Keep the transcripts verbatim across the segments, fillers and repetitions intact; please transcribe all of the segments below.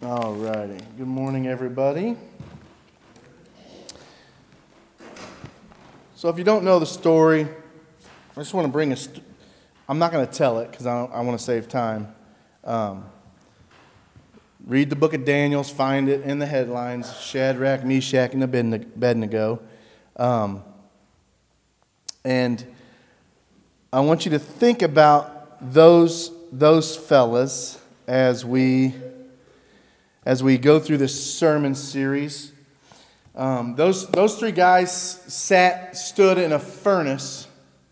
All righty. Good morning, everybody. So if you don't know the story, I just want to bring a... St- I'm not going to tell it because I, I want to save time. Um, read the book of Daniel, find it in the headlines, Shadrach, Meshach, and Abednego. Um, and I want you to think about those, those fellas as we... as we go through this sermon series. Um, those those three guys sat, stood in a furnace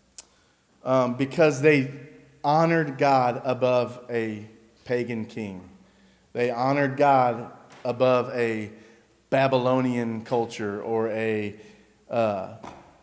um, because they honored God above a pagan king. They honored God above a Babylonian culture or a uh,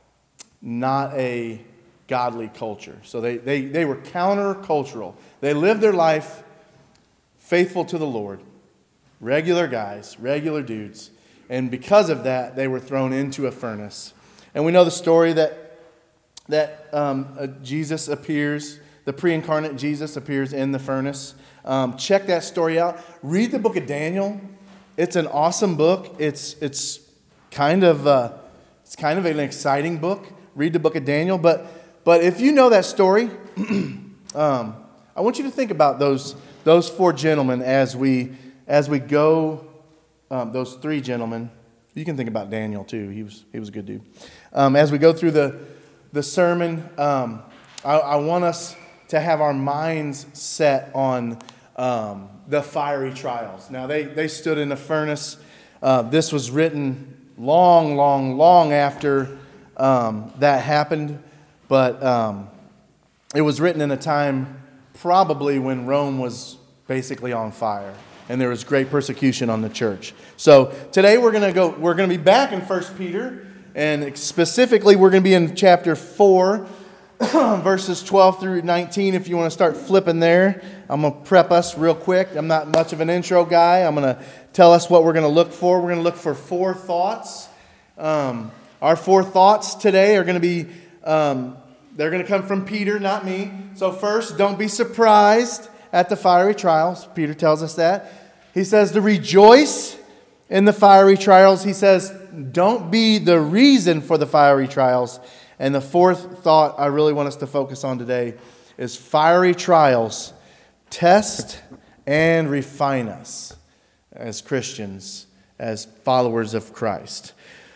not a godly culture. So they, they, they were countercultural. They lived their life faithful to the Lord. Regular guys, regular dudes. And because of that, they were thrown into a furnace. And we know the story that that um, uh, Jesus appears, the pre-incarnate Jesus appears in the furnace. Um, check that story out. Read the book of Daniel. It's an awesome book. It's it's kind of uh, it's kind of an exciting book. Read the book of Daniel. But but if you know that story, um, I want you to think about those those four gentlemen as we. As we go, um, those three gentlemen, you can think about Daniel too. He was he was a good dude. Um, as we go through the the sermon, um, I, I want us to have our minds set on um, the fiery trials. Now they they stood in the furnace. Uh, this was written long, long, long after um, that happened, but um, it was written in a time probably when Rome was basically on fire. And there was great persecution on the church. So today we're gonna go. We're gonna be back in First Peter, and specifically we're gonna be in chapter four, verses twelve through nineteen. If you want to start flipping there, I'm gonna prep us real quick. I'm not much of an intro guy. I'm gonna tell us what we're gonna look for. We're gonna look for four thoughts. Um, our four thoughts today are gonna be. Um, they're gonna come from Peter, not me. So first, don't be surprised at the fiery trials. Peter tells us that. He says to rejoice in the fiery trials. He says don't be the reason for the fiery trials. And the fourth thought I really want us to focus on today is fiery trials test and refine us as Christians, as followers of Christ.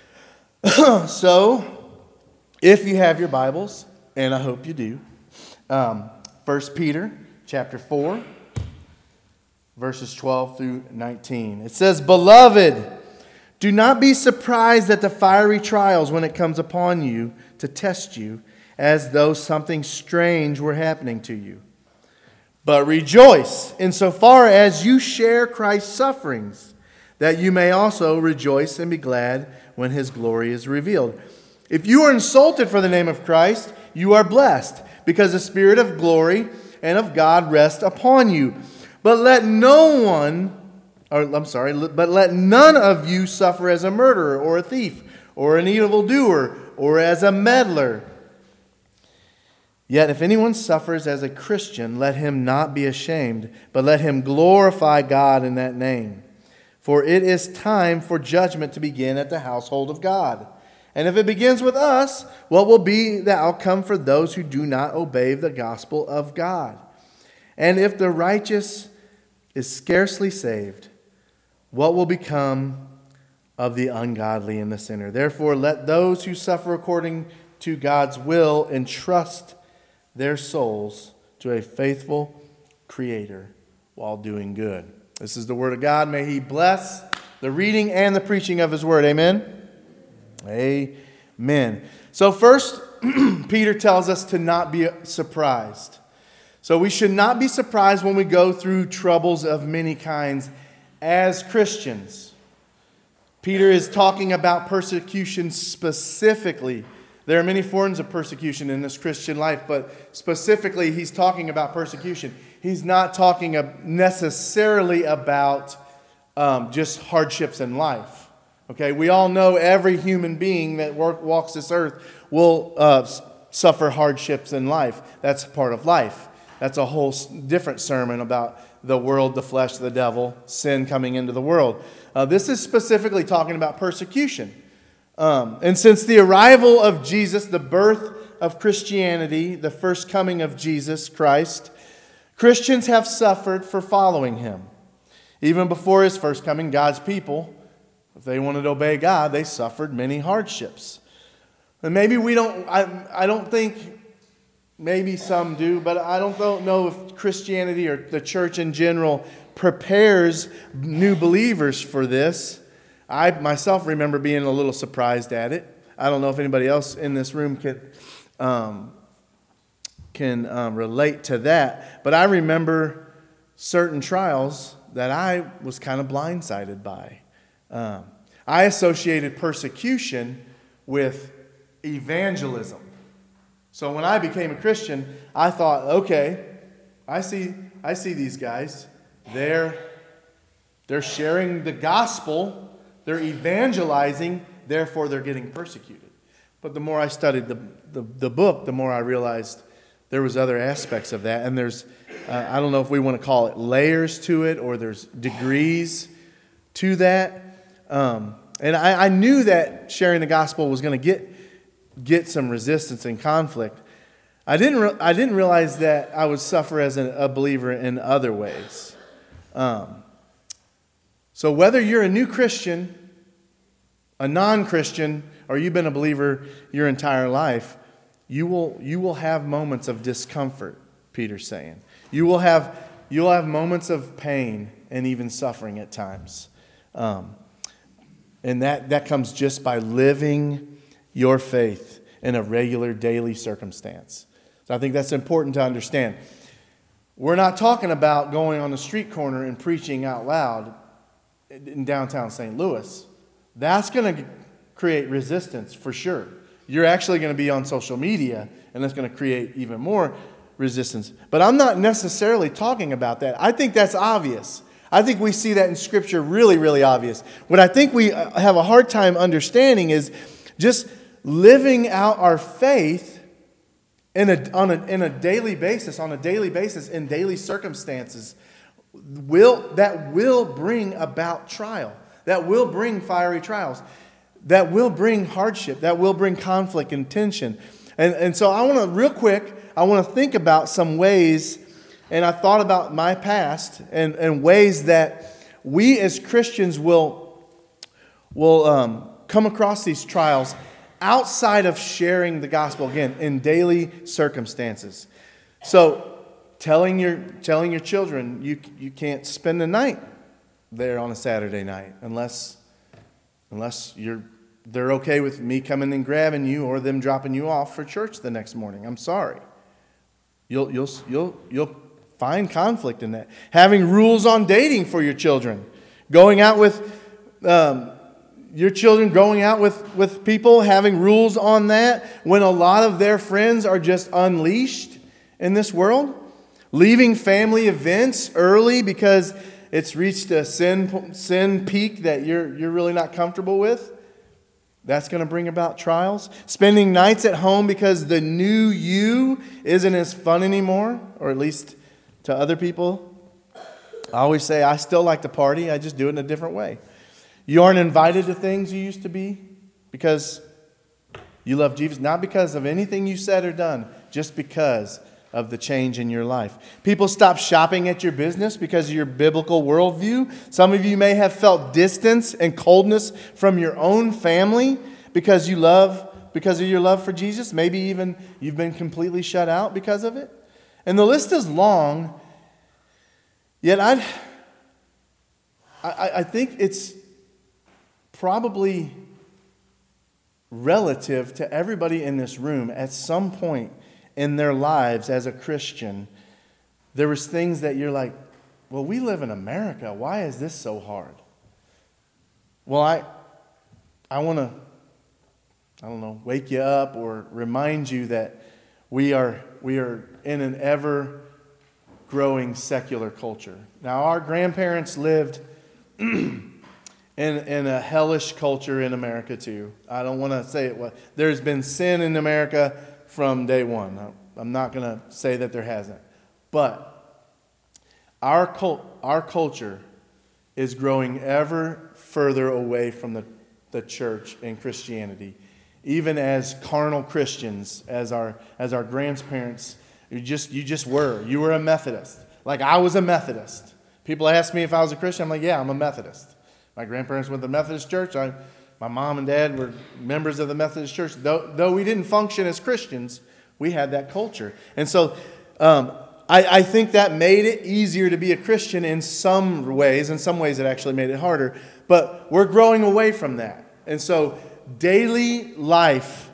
So, if you have your Bibles, and I hope you do, um, First Peter chapter four, verses twelve through nineteen. It says, "Beloved, do not be surprised at the fiery trials when it comes upon you to test you, as though something strange were happening to you. But rejoice insofar as you share Christ's sufferings, that you may also rejoice and be glad when his glory is revealed. If you are insulted for the name of Christ, you are blessed, because the Spirit of glory and of God rest upon you. But let no one, or I'm sorry, but let none of you suffer as a murderer or a thief or an evildoer or as a meddler. Yet if anyone suffers as a Christian, let him not be ashamed, but let him glorify God in that name. For it is time for judgment to begin at the household of God. And if it begins with us, what will be the outcome for those who do not obey the gospel of God? And if the righteous is scarcely saved, what will become of the ungodly and the sinner? Therefore, let those who suffer according to God's will entrust their souls to a faithful Creator while doing good." This is the word of God. May He bless the reading and the preaching of His word. Amen? Amen. So first, Peter tells us to not be surprised. So we should not be surprised when we go through troubles of many kinds as Christians. Peter is talking about persecution specifically. There are many forms of persecution in this Christian life, but specifically he's talking about persecution. He's not talking necessarily about um, just hardships in life. Okay, we all know every human being that work, walks this earth will uh, suffer hardships in life. That's part of life. That's a whole different sermon about the world, the flesh, the devil, sin coming into the world. Uh, this is specifically talking about persecution. Um, and since the arrival of Jesus, the birth of Christianity, the first coming of Jesus Christ, Christians have suffered for following him. Even before his first coming, God's people, if they wanted to obey God, they suffered many hardships. And maybe we don't, I, I don't think, maybe some do, but I don't know if Christianity or the church in general prepares new believers for this. I myself remember being a little surprised at it. I don't know if anybody else in this room can um, can um, relate to that, but I remember certain trials that I was kind of blindsided by. Um, I associated persecution with evangelism. So when I became a Christian, I thought, okay, I see I see these guys. They're they're sharing the gospel, they're evangelizing, therefore they're getting persecuted. But the more I studied the, the, the book, the more I realized there was other aspects of that. And there's, uh, I don't know if we want to call it layers to it, or there's degrees to that. Um, and I, I knew that sharing the gospel was going to get get some resistance and conflict. I didn't re- I didn't realize that I would suffer as a, a believer in other ways. Um, so whether you're a new Christian, a non-Christian, or you've been a believer your entire life, you will you will have moments of discomfort, Peter's saying. You will have you'll have moments of pain and even suffering at times. Um, and that, that comes just by living your faith in a regular daily circumstance. So I think that's important to understand. We're not talking about going on the street corner and preaching out loud in downtown Saint Louis. That's going to create resistance for sure. You're actually going to be on social media, and that's going to create even more resistance. But I'm not necessarily talking about that. I think that's obvious. I think we see that in Scripture really, really obvious. What I think we have a hard time understanding is just living out our faith in a, on a, in a daily basis, on a daily basis, in daily circumstances, will that will bring about trial. That will bring fiery trials. That will bring hardship. That will bring conflict and tension. And, and so I want to, real quick, I want to think about some ways, and I thought about my past, and, and ways that we as Christians will, will um, come across these trials outside of sharing the gospel, again, in daily circumstances. So telling your telling your children you you can't spend the night there on a Saturday night unless unless you're they're okay with me coming and grabbing you or them dropping you off for church the next morning. I'm sorry. You'll you'll you'll you'll find conflict in that. Having rules on dating for your children, going out with um, your children going out with, with people, having rules on that when a lot of their friends are just unleashed in this world. Leaving family events early because it's reached a sin sin peak that you're you're really not comfortable with. That's going to bring about trials. Spending nights at home because the new you isn't as fun anymore, or at least to other people. I always say I still like to party, I just do it in a different way. You aren't invited to things you used to be because you love Jesus, not because of anything you said or done, just because of the change in your life. People stop shopping at your business because of your biblical worldview. Some of you may have felt distance and coldness from your own family because you love, because of your love for Jesus. Maybe even you've been completely shut out because of it. And the list is long, yet I'd, I, I think it's probably relative to everybody in this room at some point in their lives as a Christian, there was things that you're like, well, we live in America. Why is this so hard? Well, I I want to, I don't know, wake you up or remind you that we are we are in an ever growing secular culture. Now, our grandparents lived In, in a hellish culture in America too. I don't want to say it was. There's been sin in America from day one. I'm not going to say that there hasn't. But our cult, our culture is growing ever further away from the, the church and Christianity. Even as carnal Christians, as our as our grandparents, you just you just were. You were a Methodist. Like I was a Methodist. People ask me if I was a Christian. I'm like, yeah, I'm a Methodist. My grandparents went to the Methodist church. I, my mom and dad were members of the Methodist church. Though, though we didn't function as Christians, we had that culture. And so um, I, I think that made it easier to be a Christian in some ways. In some ways, it actually made it harder. But we're growing away from that. And so daily life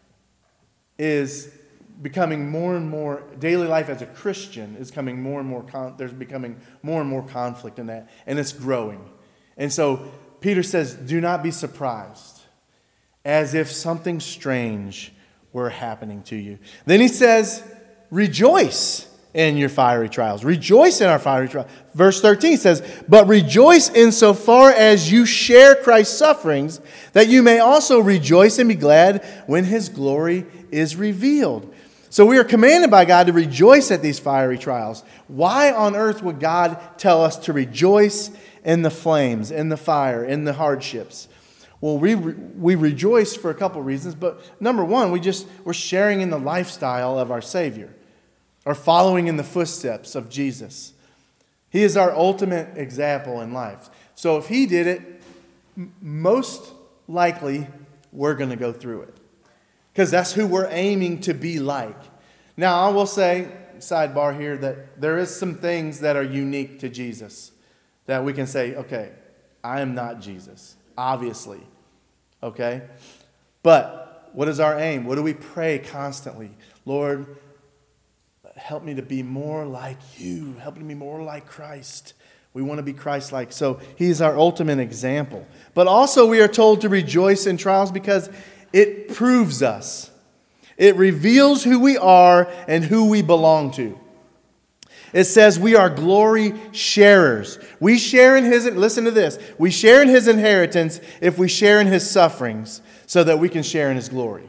is becoming more and more, daily life as a Christian is becoming more and more, con, there's becoming more and more conflict in that. And it's growing. And so Peter says, do not be surprised, as if something strange were happening to you. Then he says, rejoice in your fiery trials. Rejoice in our fiery trials. Verse thirteen says, but rejoice insofar as you share Christ's sufferings, that you may also rejoice and be glad when his glory is revealed. So we are commanded by God to rejoice at these fiery trials. Why on earth would God tell us to rejoice in the flames, in the fire, in the hardships? Well, we we rejoice for a couple reasons, but number one, we just we're sharing in the lifestyle of our Savior, or following in the footsteps of Jesus. He is our ultimate example in life. So if he did it, most likely we're going to go through it, because that's who we're aiming to be like. Now, I will say, sidebar here, that there is some things that are unique to Jesus that we can say, okay, I am not Jesus, obviously, okay? But what is our aim? What do we pray constantly? Lord, help me to be more like you. Help me to be more like Christ. We want to be Christ-like. So he's our ultimate example. But also we are told to rejoice in trials because it proves us. It reveals who we are and who we belong to. It says we are glory sharers. We share in his, listen to this, we share in his inheritance if we share in his sufferings so that we can share in his glory.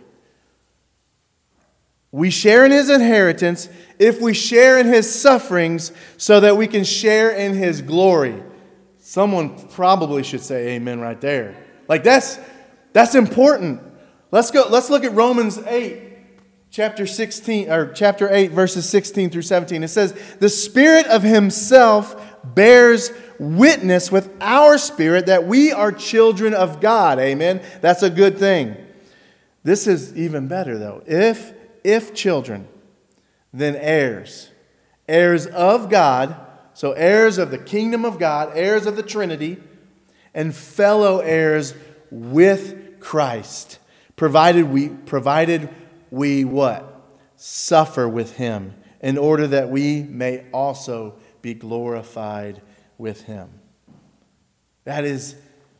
We share in his inheritance if we share in his sufferings so that we can share in his glory. Someone probably should say amen right there. Like that's that's important. Let's go let's look at Romans eight. Chapter sixteen, or chapter eight, verses sixteen through seventeen. It says, the Spirit of himself bears witness with our spirit that we are children of God. Amen. That's a good thing. This is even better though. If, if children, then heirs. Heirs of God. So heirs of the kingdom of God, heirs of the Trinity, and fellow heirs with Christ. Provided we, provided we what? Suffer with him, in order that we may also be glorified with him. That is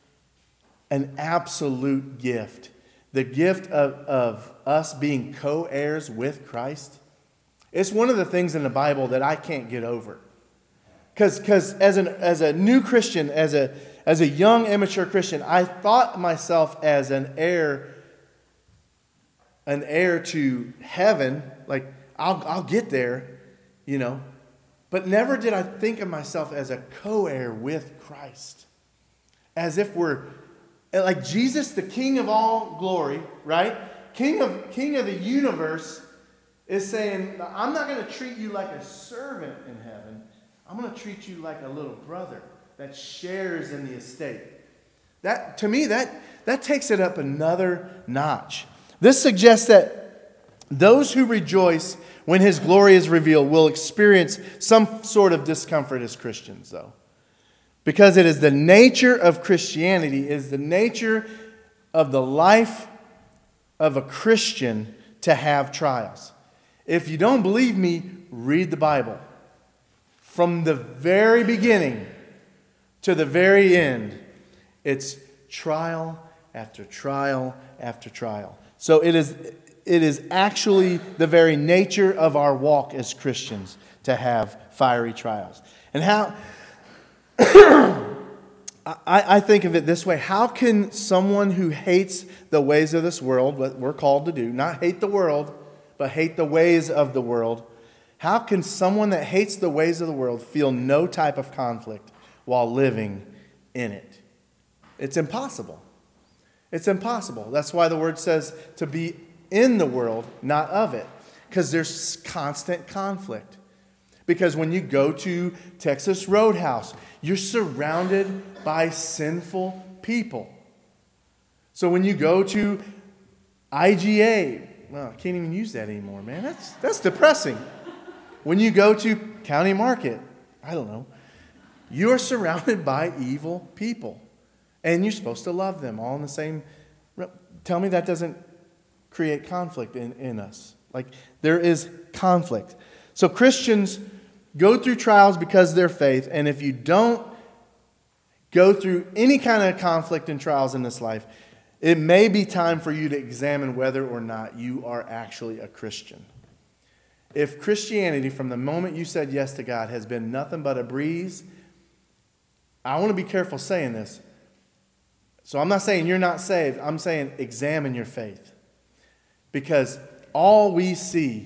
an absolute gift. The gift of, of us being co-heirs with Christ. It's one of the things in the Bible that I can't get over. Because because as an as a new Christian, as a as a young, immature Christian, I thought myself as an heir an heir to heaven, like I'll I'll get there, you know. But never did I think of myself as a co-heir with Christ. As if we're like Jesus, the King of all glory, right? King of King of the universe is saying, I'm not going to treat you like a servant in heaven. I'm going to treat you like a little brother that shares in the estate. That to me, that that takes it up another notch. This suggests that those who rejoice when his glory is revealed will experience some sort of discomfort as Christians, though. Because it is the nature of Christianity, it is the nature of the life of a Christian to have trials. If you don't believe me, read the Bible. From the very beginning to the very end, it's trial after trial after trial. So it is it is actually the very nature of our walk as Christians to have fiery trials. And how I, I think of it this way. How can someone who hates the ways of this world, what we're called to do, not hate the world, but hate the ways of the world, How can someone that hates the ways of the world feel no type of conflict while living in it? It's impossible. It's impossible. That's why the word says to be in the world, not of it. Because there's constant conflict. Because when you go to Texas Roadhouse, you're surrounded by sinful people. So when you go to I G A, well, I can't even use that anymore, man. That's that's depressing. When you go to County Market, I don't know, you are surrounded by evil people. And you're supposed to love them all in the same. Tell me that doesn't create conflict in, in us. Like, there is conflict. So Christians go through trials because of their faith. And if you don't go through any kind of conflict and trials in this life, it may be time for you to examine whether or not you are actually a Christian. If Christianity, from the moment you said yes to God, has been nothing but a breeze, I want to be careful saying this. So I'm not saying you're not saved. I'm saying examine your faith. Because all we see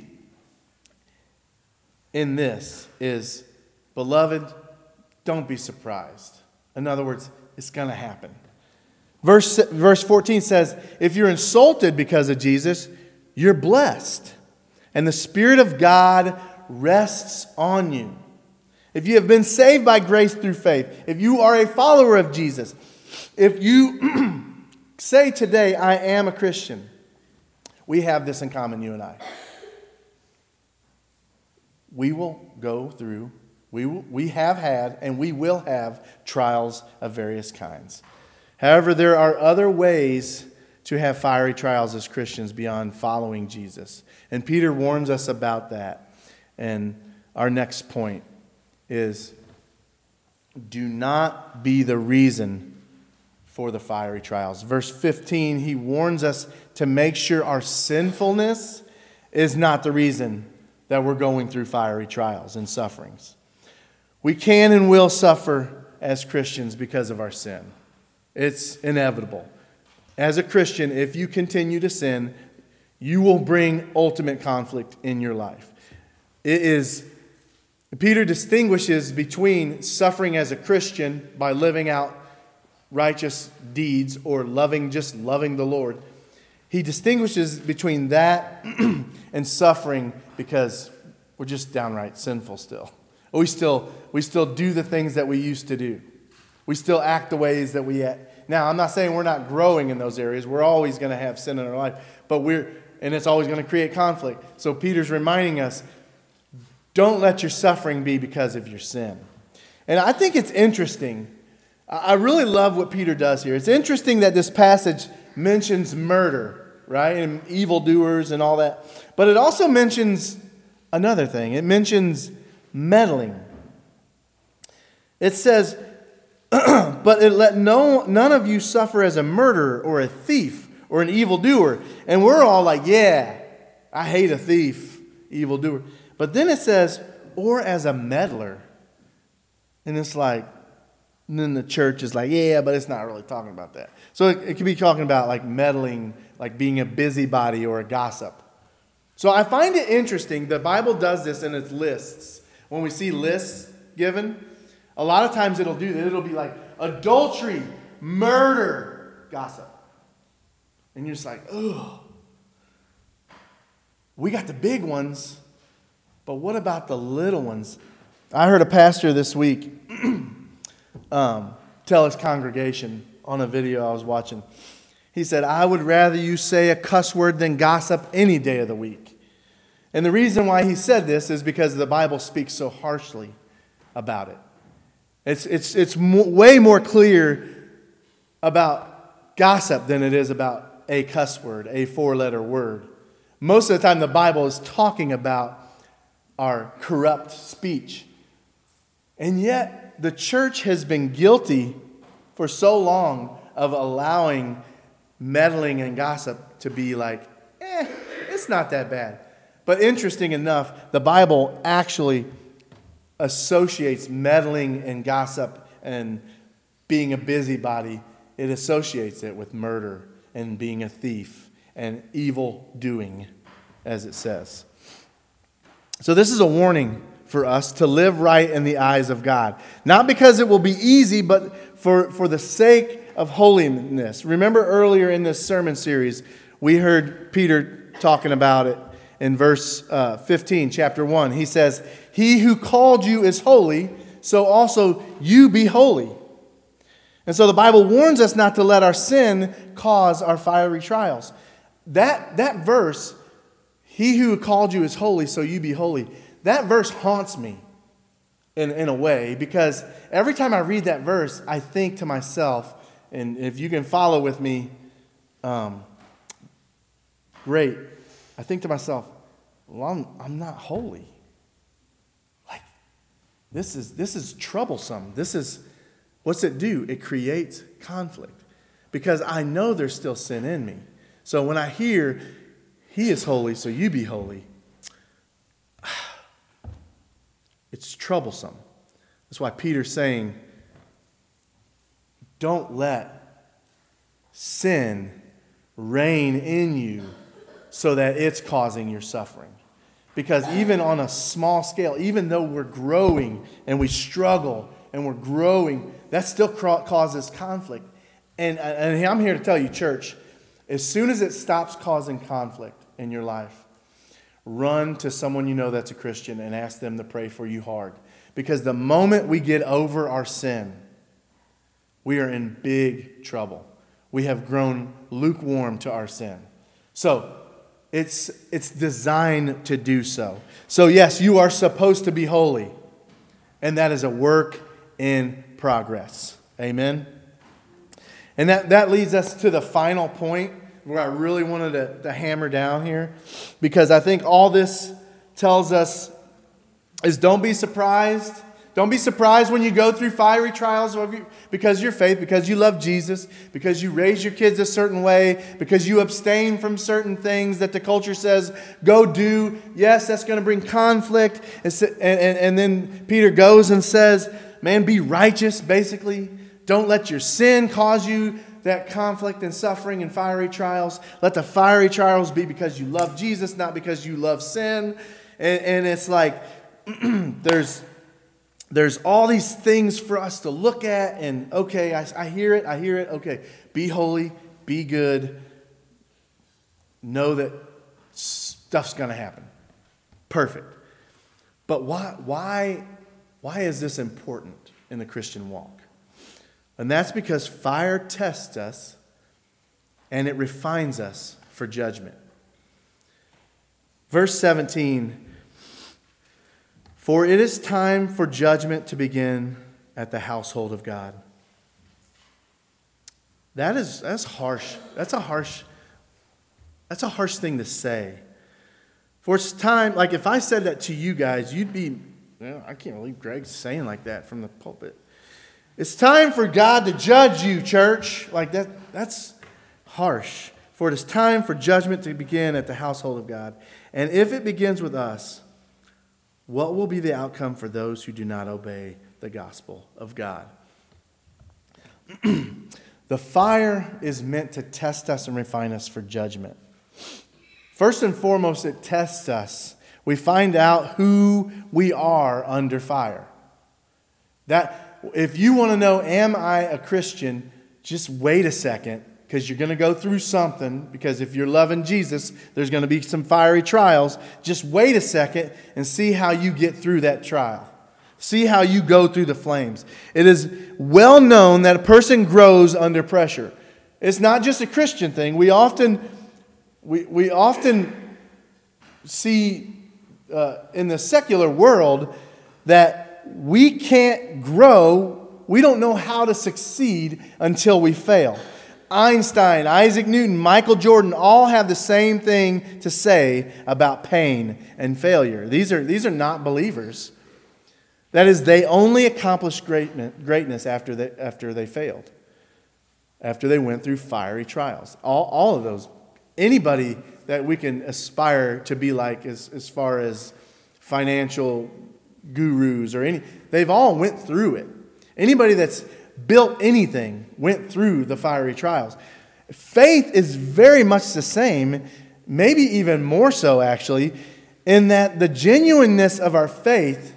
in this is, beloved, don't be surprised. In other words, it's going to happen. Verse, verse fourteen says, if you're insulted because of Jesus, you're blessed. And the Spirit of God rests on you. If you have been saved by grace through faith, if you are a follower of Jesus, if you say today, I am a Christian, we have this in common, you and I. We will go through, we, will, we have had, and we will have trials of various kinds. However, there are other ways to have fiery trials as Christians beyond following Jesus. And Peter warns us about that. And our next point is, do not be the reason for the fiery trials. Verse fifteen, he warns us to make sure our sinfulness is not the reason that we're going through fiery trials and sufferings. We can and will suffer as Christians because of our sin. It's inevitable. As a Christian, if you continue to sin, you will bring ultimate conflict in your life. It is, Peter distinguishes between suffering as a Christian by living out righteous deeds or loving, just loving the Lord. He distinguishes between that and suffering because we're just downright sinful still. We still, we still do the things that we used to do. We still act the ways that we act. Now, I'm not saying we're not growing in those areas. We're always going to have sin in our life, but we're, and it's always going to create conflict. So Peter's reminding us, don't let your suffering be because of your sin. And I think it's interesting. I really love what Peter does here. It's interesting that this passage mentions murder, right? And evildoers and all that. But it also mentions another thing. It mentions meddling. It says, but it let no none of you suffer as a murderer or a thief or an evildoer. And we're all like, yeah, I hate a thief, evildoer. But then it says, or as a meddler. And it's like, and then the church is like, yeah, but it's not really talking about that. So it, it could be talking about like meddling, like being a busybody or a gossip. So I find it interesting. The Bible does this in its lists. When we see lists given, a lot of times it'll do that. It'll be like adultery, murder, gossip. And you're just like, ugh. We got the big ones, but what about the little ones? I heard a pastor this week um, tell his congregation on a video I was watching. He said, I would rather you say a cuss word than gossip any day of the week. And the reason why he said this is because the Bible speaks so harshly about it. It's, it's, it's mo- way more clear about gossip than it is about a cuss word, a four-letter word. Most of the time the Bible is talking about our corrupt speech. And yet the church has been guilty for so long of allowing meddling and gossip to be like, eh, it's not that bad. But interesting enough, the Bible actually associates meddling and gossip and being a busybody. It associates it with murder and being a thief and evil doing, as it says. So this is a warning for us to live right in the eyes of God. Not because it will be easy, but for, for the sake of holiness. Remember earlier in this sermon series, we heard Peter talking about it in verse uh, fifteen, chapter one. He says, "He who called you is holy, so also you be holy." And so the Bible warns us not to let our sin cause our fiery trials. That, that verse, "He who called you is holy, so you be holy," that verse haunts me in, in a way, because every time I read that verse, I think to myself, and if you can follow with me, um, great. I think to myself, well, I'm, I'm not holy. Like, this is this is troublesome. This is, what's it do? It creates conflict, because I know there's still sin in me. So when I hear, "He is holy, so you be holy," it's troublesome. That's why Peter's saying, don't let sin reign in you so that it's causing your suffering. Because even on a small scale, even though we're growing and we struggle and we're growing, that still causes conflict. And, and I'm here to tell you, church, as soon as it stops causing conflict in your life, run to someone you know that's a Christian and ask them to pray for you hard. Because the moment we get over our sin, we are in big trouble. We have grown lukewarm to our sin. So, it's, it's designed to do so. So yes, you are supposed to be holy. And that is a work in progress. Amen? And that, that leads us to the final point where I really wanted to, to hammer down here. Because I think all this tells us is don't be surprised. Don't be surprised when you go through fiery trials because of your faith, because you love Jesus, because you raise your kids a certain way, because you abstain from certain things that the culture says, go do. Yes, that's going to bring conflict. And, and, and then Peter goes and says, man, be righteous, basically. Don't let your sin cause you that conflict and suffering and fiery trials. Let the fiery trials be because you love Jesus, not because you love sin. And, and it's like there's... There's all these things for us to look at, and okay, I, I hear it, I hear it, okay. Be holy, be good. Know that stuff's going to happen. Perfect. But why, why, why is this important in the Christian walk? And that's because fire tests us, and it refines us for judgment. Verse seventeen, "For it is time for judgment to begin at the household of God." That is that's harsh. That's a harsh that's a harsh thing to say. For it's time, like if I said that to you guys, you'd be, well, I can't believe Greg's saying like that from the pulpit. It's time for God to judge you, church. Like that that's harsh. For it is time for judgment to begin at the household of God. And if it begins with us, what will be the outcome for those who do not obey the gospel of God? The fire is meant to test us and refine us for judgment. First and foremost, it tests us. We find out who we are under fire. That if you want to know, am I a Christian, just wait a second, because you're going to go through something, because if you're loving Jesus, there's going to be some fiery trials. Just wait a second and see how you get through that trial. See how you go through the flames. It is well known that a person grows under pressure. It's not just a Christian thing. We often, we, we often see uh, in the secular world that we can't grow, we don't know how to succeed until we fail. Einstein, Isaac Newton, Michael Jordan all have the same thing to say about pain and failure. These are, these are not believers. That is, they only accomplished greatness after they, after they failed, after they went through fiery trials. All, all of those. Anybody that we can aspire to be like as, as far as financial gurus or any, they've all went through it. Anybody that's built anything went through the fiery trials. Faith is very much the same, maybe even more so actually. in that the genuineness of our faith,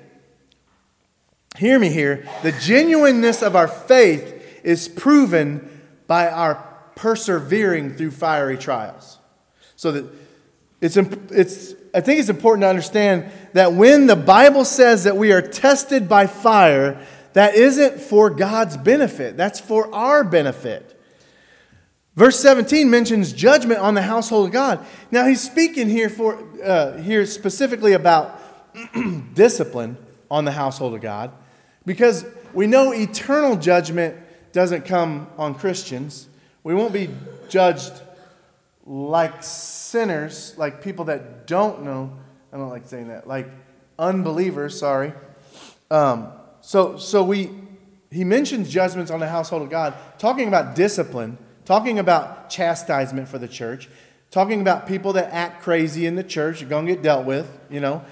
hear me here, the genuineness of our faith is proven by our persevering through fiery trials. So that it's, it's, I think it's important to understand that when the Bible says that we are tested by fire, that isn't for God's benefit. That's for our benefit. Verse seventeen mentions judgment on the household of God. Now he's speaking here for uh, here specifically about discipline on the household of God, because we know eternal judgment doesn't come on Christians. We won't be judged like sinners, like people that don't know. I don't like saying that. Like unbelievers, sorry. Um, so so we he mentions judgments on the household of God, talking about discipline, talking about chastisement for the church, talking about people that act crazy in the church are going to get dealt with, you know.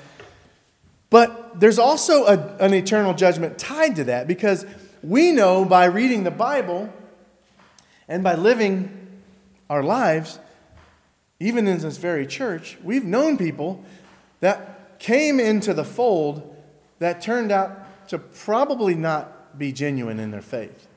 But there's also a, an eternal judgment tied to that, because we know by reading the Bible and by living our lives, even in this very church, we've known people that came into the fold that turned out to probably not be genuine in their faith.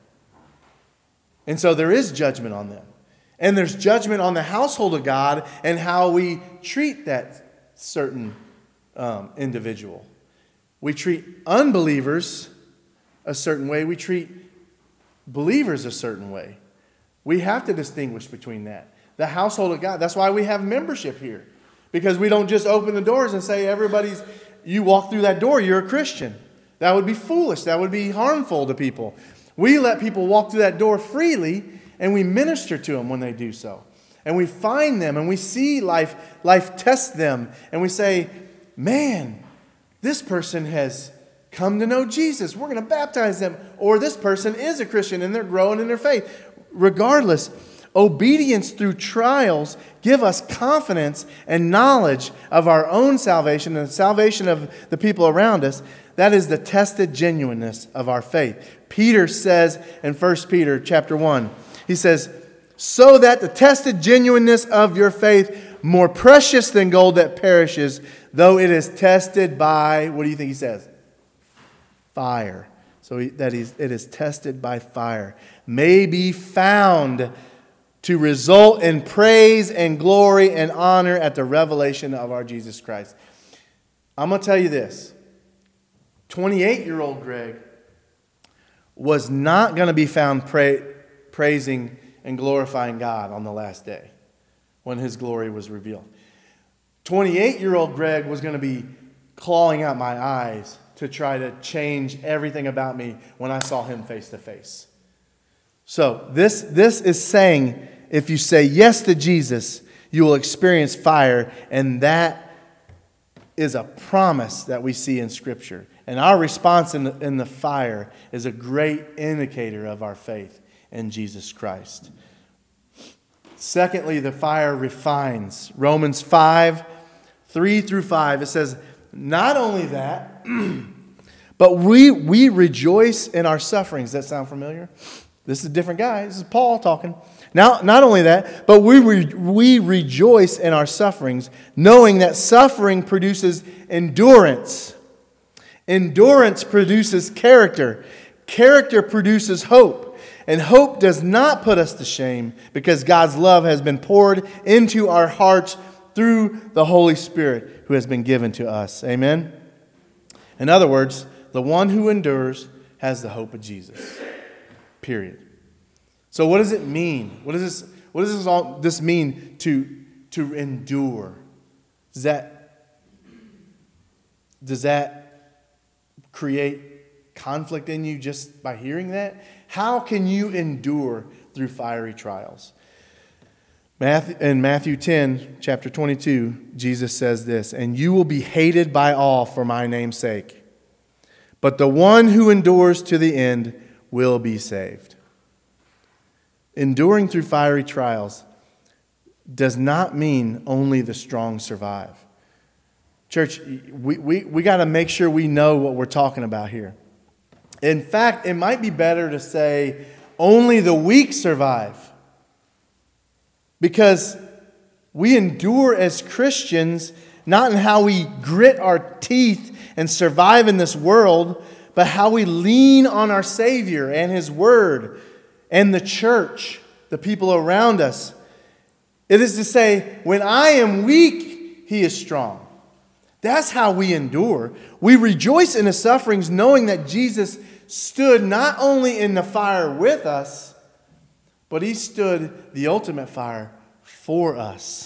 And so there is judgment on them. And there's judgment on the household of God and how we treat that certain um, individual. We treat unbelievers a certain way. We treat believers a certain way. We have to distinguish between that. The household of God, that's why we have membership here. Because we don't just open the doors and say, everybody's, you walk through that door, you're a Christian. That would be foolish. That would be harmful to people. We let people walk through that door freely, and we minister to them when they do so. And we find them, and we see life, life test them, and we say, man, this person has come to know Jesus. We're going to baptize them. Or this person is a Christian, and they're growing in their faith. Regardless, obedience through trials give us confidence and knowledge of our own salvation and the salvation of the people around us. That is the tested genuineness of our faith. Peter says in First Peter chapter one, he says, so that the tested genuineness of your faith, more precious than gold that perishes, though it is tested by, what do you think he says? Fire. So he, that is, it is tested by fire, may be found to result in praise and glory and honor at the revelation of our Jesus Christ. I'm going to tell you this. twenty-eight-year-old Greg was not going to be found pra- praising and glorifying God on the last day when His glory was revealed. twenty-eight-year-old Greg was going to be clawing out my eyes to try to change everything about me when I saw Him face to face. So this, this is saying, if you say yes to Jesus, you will experience fire, and that is a promise that we see in Scripture. And our response in the, in the fire is a great indicator of our faith in Jesus Christ. Secondly, the fire refines. Romans five, three through five, it says, not only that, but we, we rejoice in our sufferings. Does that sound familiar? This is a different guy. This is Paul talking. Now, not only that, but we re, we rejoice in our sufferings, knowing that suffering produces endurance. Endurance produces character. Character produces hope. And hope does not put us to shame, because God's love has been poured into our hearts through the Holy Spirit who has been given to us. Amen? In other words, the one who endures has the hope of Jesus. Period. So what does it mean? What does this, what does this, all, this mean to, to endure? Does that, does that create conflict in you just by hearing that? How can you endure through fiery trials? Matthew, in Matthew ten, chapter twenty-two, Jesus says this, and you will be hated by all for my name's sake, but the one who endures to the end will be saved. Enduring through fiery trials does not mean only the strong survive. Church, we, we, we got to make sure we know what we're talking about here. In fact, it might be better to say only the weak survive. Because we endure as Christians not in how we grit our teeth and survive in this world, but how we lean on our Savior and His Word and the church, the people around us. It is to say, when I am weak, He is strong. That's how we endure. We rejoice in the sufferings, knowing that Jesus stood not only in the fire with us, but He stood the ultimate fire for us.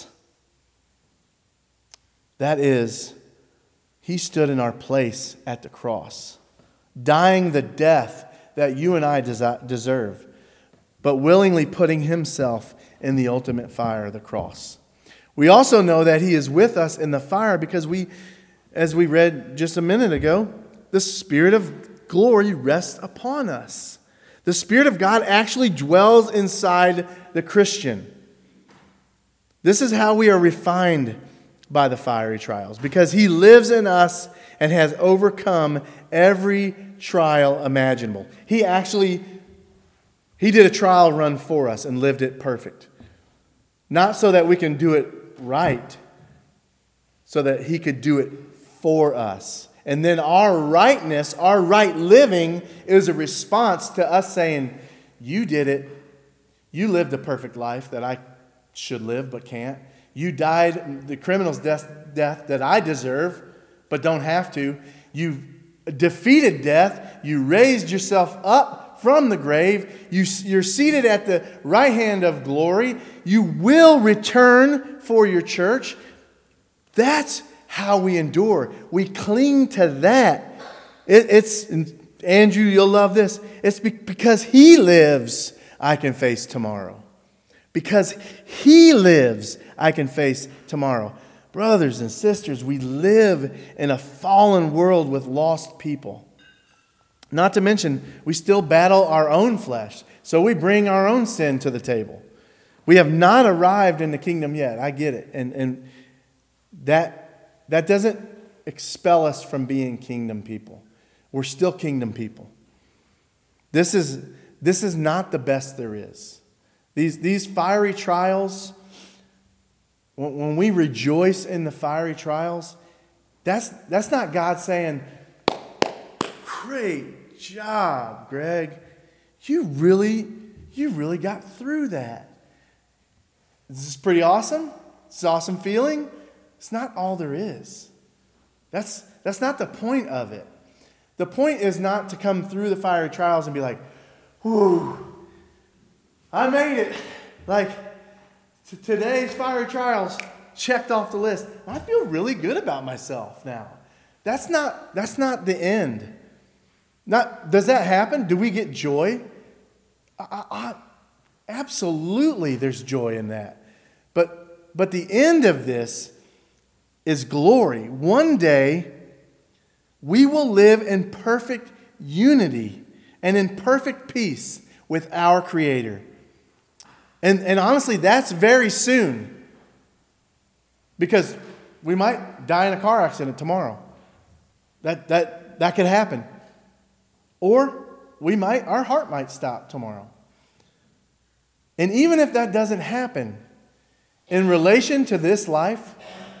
That is, He stood in our place at the cross, dying the death that you and I deserve, but willingly putting Himself in the ultimate fire, the cross. We also know that He is with us in the fire because we, as we read just a minute ago, the Spirit of glory rests upon us. The Spirit of God actually dwells inside the Christian. This is how we are refined by the fiery trials, because He lives in us and has overcome every trial imaginable. He actually, He did a trial run for us and lived it perfect. Not so that we can do it right, so that He could do it for us. And then our rightness, our right living, is a response to us saying, you did it. You lived the perfect life that I should live but can't. You died the criminal's death, death that I deserve but don't have to. You defeated death. You raised yourself up from the grave. You, you're seated at the right hand of glory. You will return for your church. That's how we endure. We cling to that. It, it's, Andrew, you'll love this. It's be, because He lives, I can face tomorrow. Because He lives, I can face tomorrow. Brothers and sisters, we live in a fallen world with lost people. Not to mention, we still battle our own flesh. So we bring our own sin to the table. We have not arrived in the kingdom yet. I get it. And, and that, that doesn't expel us from being kingdom people. We're still kingdom people. This is, this is not the best there is. These, these fiery trials, when, when we rejoice in the fiery trials, that's, that's not God saying, great job, Greg. You really, you really got through that. This is pretty awesome. It's an awesome feeling. It's not all there is. That's, that's not the point of it. The point is not to come through the fiery trials and be like, whew, I made it. Like, t- today's fiery trials checked off the list. I feel really good about myself now. That's not, that's not the end. Not, does that happen? Do we get joy? I, I, absolutely, there's joy in that. But, but the end of this is glory. One day, we will live in perfect unity and in perfect peace with our Creator. And, and honestly, that's very soon. Because we might die in a car accident tomorrow. That, that, that could happen. Or we might, our heart might stop tomorrow. And even if that doesn't happen, in relation to this life,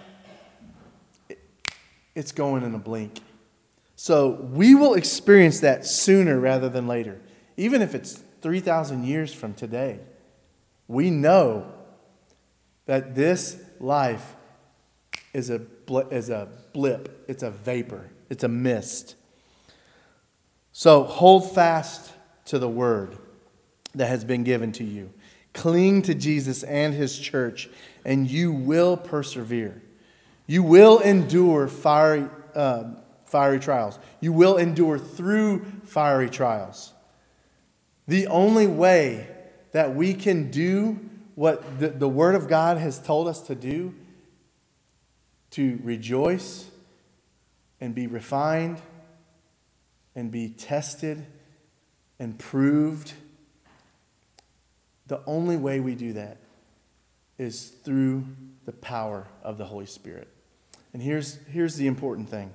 it's going in a blink. So we will experience that sooner rather than later. Even if it's three thousand years from today, we know that this life is a, is a blip. It's a vapor. It's a mist. So hold fast to the word that has been given to you. Cling to Jesus and His church, and you will persevere. You will endure fiery, uh, fiery trials. You will endure through fiery trials. The only way that we can do what the, the Word of God has told us to do, to rejoice and be refined and be tested and proved, the only way we do that is through the power of the Holy Spirit. And here's, here's the important thing.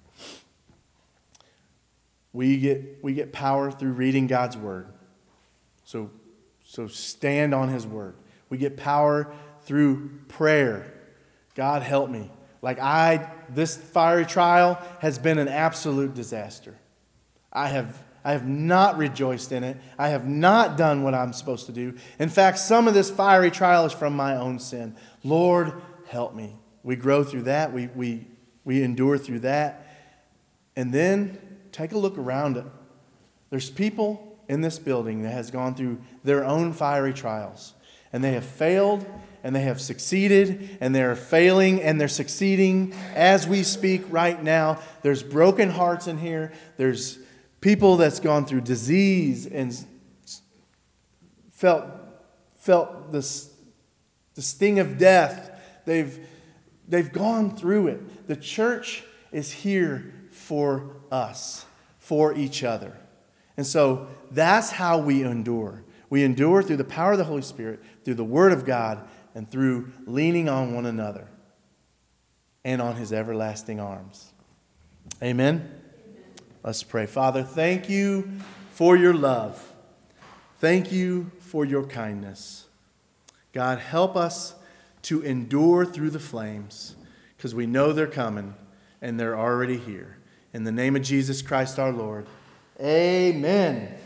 We get, we get power through reading God's Word. So, so stand on His Word. We get power through prayer. God help me. Like I, this fiery trial has been an absolute disaster. I have, I have not rejoiced in it. I have not done what I'm supposed to do. In fact, some of this fiery trial is from my own sin. Lord, help me. We grow through that. We, we, we endure through that. And then take a look around it. There's people in this building that has gone through their own fiery trials. And they have failed, and they have succeeded, and they're failing, and they're succeeding as we speak right now. There's broken hearts in here. There's people that's gone through disease and felt felt this the sting of death. They've they've gone through it. The church is here for us, for each other. And so that's how we endure. We endure through the power of the Holy Spirit, through the Word of God, and through leaning on one another and on His everlasting arms. Amen? Amen. Let's pray. Father, thank you for your love. Thank you for your kindness. God, help us to endure through the flames because we know they're coming and they're already here. In the name of Jesus Christ our Lord, amen.